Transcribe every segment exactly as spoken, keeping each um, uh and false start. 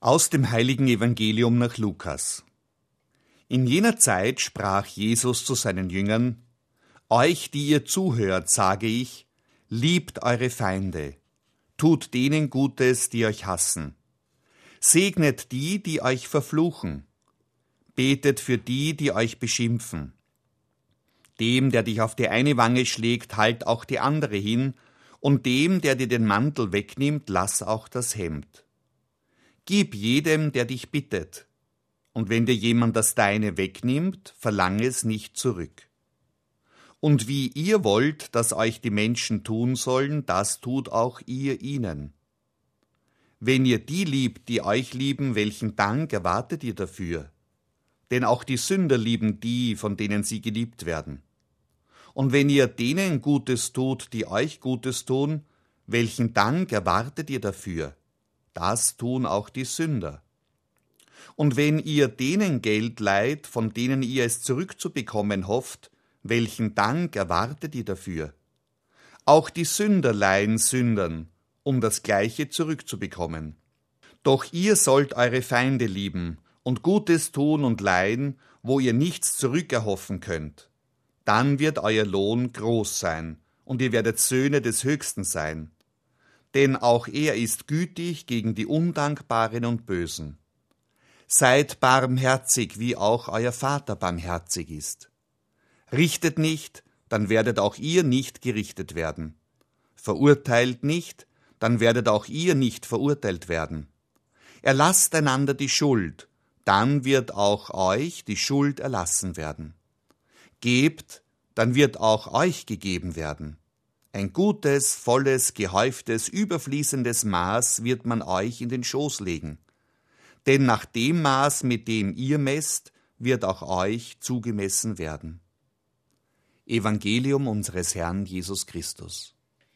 Aus dem heiligen Evangelium nach Lukas. In jener Zeit sprach Jesus zu seinen Jüngern: Euch, die ihr zuhört, sage ich, liebt eure Feinde, tut denen Gutes, die euch hassen, segnet die, die euch verfluchen, betet für die, die euch beschimpfen. Dem, der dich auf die eine Wange schlägt, halt auch die andere hin, und dem, der dir den Mantel wegnimmt, lass auch das Hemd. Gib jedem, der dich bittet, und wenn dir jemand das Deine wegnimmt, verlange es nicht zurück. Und wie ihr wollt, dass euch die Menschen tun sollen, das tut auch ihr ihnen. Wenn ihr die liebt, die euch lieben, welchen Dank erwartet ihr dafür? Denn auch die Sünder lieben die, von denen sie geliebt werden. Und wenn ihr denen Gutes tut, die euch Gutes tun, welchen Dank erwartet ihr dafür? Das tun auch die Sünder. Und wenn ihr denen Geld leiht, von denen ihr es zurückzubekommen hofft, welchen Dank erwartet ihr dafür? Auch die Sünder leihen Sündern, um das Gleiche zurückzubekommen. Doch ihr sollt eure Feinde lieben und Gutes tun und leihen, wo ihr nichts zurückerhoffen könnt. Dann wird euer Lohn groß sein, und ihr werdet Söhne des Höchsten sein. Denn auch er ist gütig gegen die Undankbaren und Bösen. Seid barmherzig, wie auch euer Vater barmherzig ist. Richtet nicht, dann werdet auch ihr nicht gerichtet werden. Verurteilt nicht, dann werdet auch ihr nicht verurteilt werden. Erlasst einander die Schuld, dann wird auch euch die Schuld erlassen werden. Gebt, dann wird auch euch gegeben werden. Ein gutes, volles, gehäuftes, überfließendes Maß wird man euch in den Schoß legen. Denn nach dem Maß, mit dem ihr messt, wird auch euch zugemessen werden. Evangelium unseres Herrn Jesus Christus.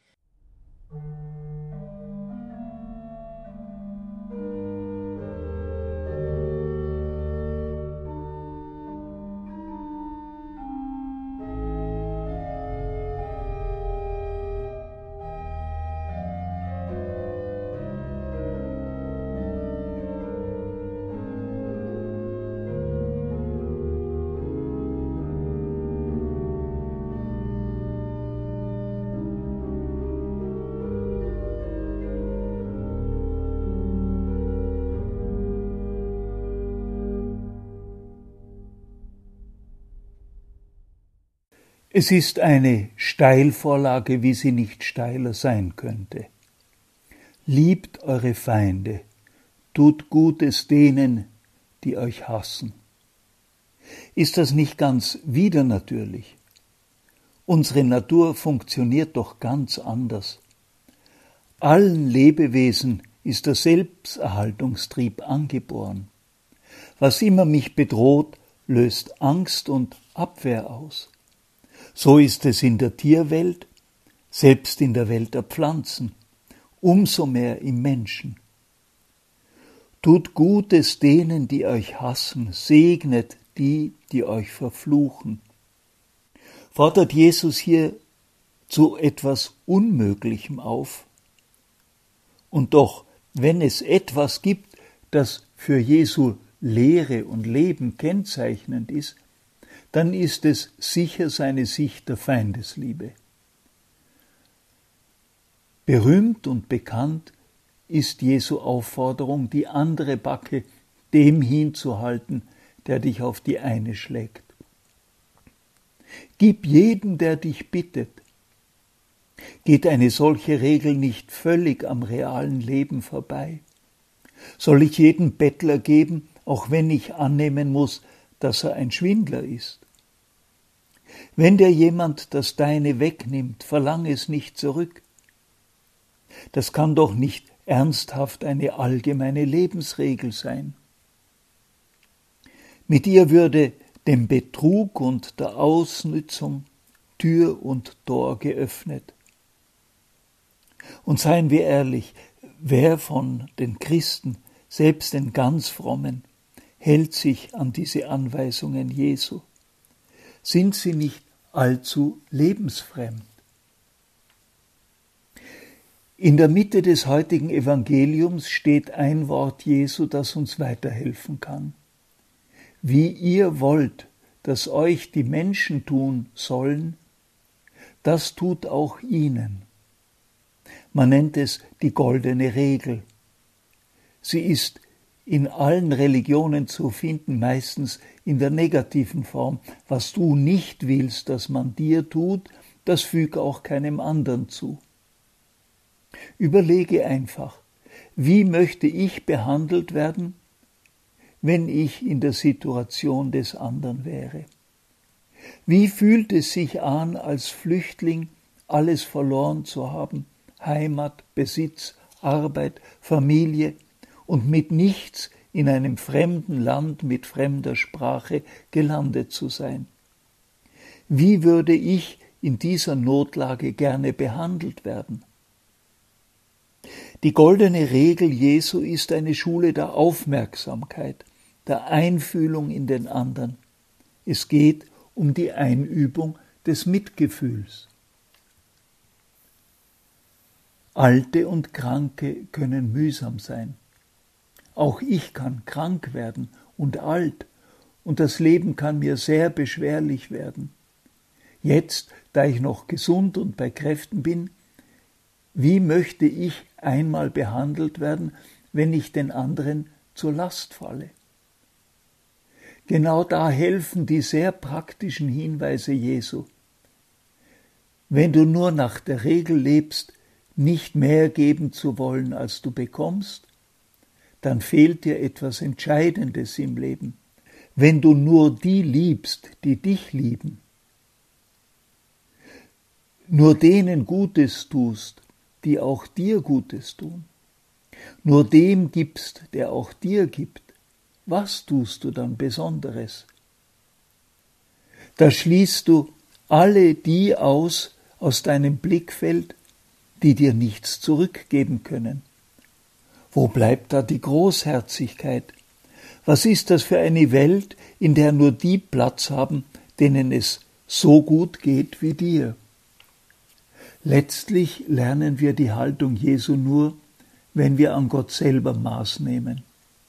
Es ist eine Steilvorlage, wie sie nicht steiler sein könnte. Liebt eure Feinde, tut Gutes denen, die euch hassen. Ist das nicht ganz widernatürlich? Unsere Natur funktioniert doch ganz anders. Allen Lebewesen ist der Selbsterhaltungstrieb angeboren. Was immer mich bedroht, löst Angst und Abwehr aus. So ist es in der Tierwelt, selbst in der Welt der Pflanzen, umso mehr im Menschen. Tut Gutes denen, die euch hassen, segnet die, die euch verfluchen. Fordert Jesus hier zu etwas Unmöglichem auf? Und doch, wenn es etwas gibt, das für Jesu Lehre und Leben kennzeichnend ist, dann ist es sicher seine Sicht der Feindesliebe. Berühmt und bekannt ist Jesu Aufforderung, die andere Backe dem hinzuhalten, der dich auf die eine schlägt. Gib jedem, der dich bittet. Geht eine solche Regel nicht völlig am realen Leben vorbei? Soll ich jedem Bettler geben, auch wenn ich annehmen muss, dass er ein Schwindler ist? Wenn dir jemand das Deine wegnimmt, verlange es nicht zurück. Das kann doch nicht ernsthaft eine allgemeine Lebensregel sein. Mit ihr würde dem Betrug und der Ausnützung Tür und Tor geöffnet. Und seien wir ehrlich, wer von den Christen, selbst den ganz Frommen, hält sich an diese Anweisungen Jesu? Sind sie nicht allzu lebensfremd? In der Mitte des heutigen Evangeliums steht ein Wort Jesu, das uns weiterhelfen kann. Wie ihr wollt, dass euch die Menschen tun sollen, das tut auch ihnen. Man nennt es die goldene Regel. Sie ist in allen Religionen zu finden, meistens in der negativen Form. Was du nicht willst, dass man dir tut, das füg auch keinem anderen zu. Überlege einfach, wie möchte ich behandelt werden, wenn ich in der Situation des anderen wäre? Wie fühlt es sich an, als Flüchtling alles verloren zu haben, Heimat, Besitz, Arbeit, Familie und mit nichts in einem fremden Land mit fremder Sprache gelandet zu sein? Wie würde ich in dieser Notlage gerne behandelt werden? Die goldene Regel Jesu ist eine Schule der Aufmerksamkeit, der Einfühlung in den anderen. Es geht um die Einübung des Mitgefühls. Alte und Kranke können mühsam sein. Auch ich kann krank werden und alt, und das Leben kann mir sehr beschwerlich werden. Jetzt, da ich noch gesund und bei Kräften bin, wie möchte ich einmal behandelt werden, wenn ich den anderen zur Last falle? Genau da helfen die sehr praktischen Hinweise Jesu. Wenn du nur nach der Regel lebst, nicht mehr geben zu wollen, als du bekommst, dann fehlt dir etwas Entscheidendes im Leben. Wenn du nur die liebst, die dich lieben, nur denen Gutes tust, die auch dir Gutes tun, nur dem gibst, der auch dir gibt, was tust du dann Besonderes? Da schließt du alle die aus, aus deinem Blickfeld, die dir nichts zurückgeben können. Wo bleibt da die Großherzigkeit? Was ist das für eine Welt, in der nur die Platz haben, denen es so gut geht wie dir? Letztlich lernen wir die Haltung Jesu nur, wenn wir an Gott selber Maß nehmen.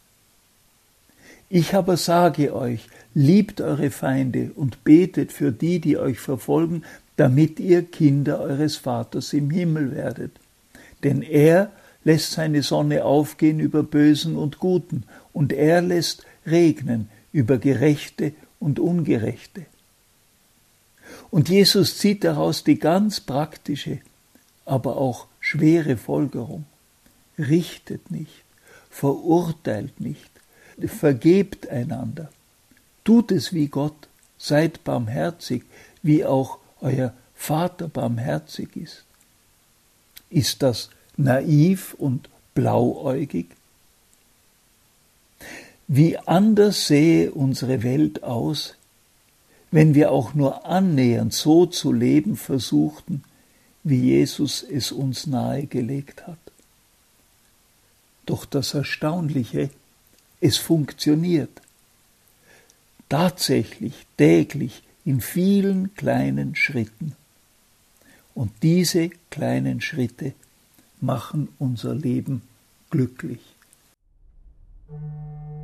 Ich aber sage euch, liebt eure Feinde und betet für die, die euch verfolgen, damit ihr Kinder eures Vaters im Himmel werdet. Denn er lässt seine Sonne aufgehen über Bösen und Guten, und er lässt regnen über Gerechte und Ungerechte. Und Jesus zieht daraus die ganz praktische, aber auch schwere Folgerung. Richtet nicht, verurteilt nicht, vergebt einander. Tut es wie Gott, seid barmherzig, wie auch euer Vater barmherzig ist. Ist das naiv und blauäugig? Wie anders sähe unsere Welt aus, wenn wir auch nur annähernd so zu leben versuchten, wie Jesus es uns nahegelegt hat. Doch das Erstaunliche, es funktioniert. Tatsächlich, täglich, in vielen kleinen Schritten. Und diese kleinen Schritte machen unser Leben glücklich.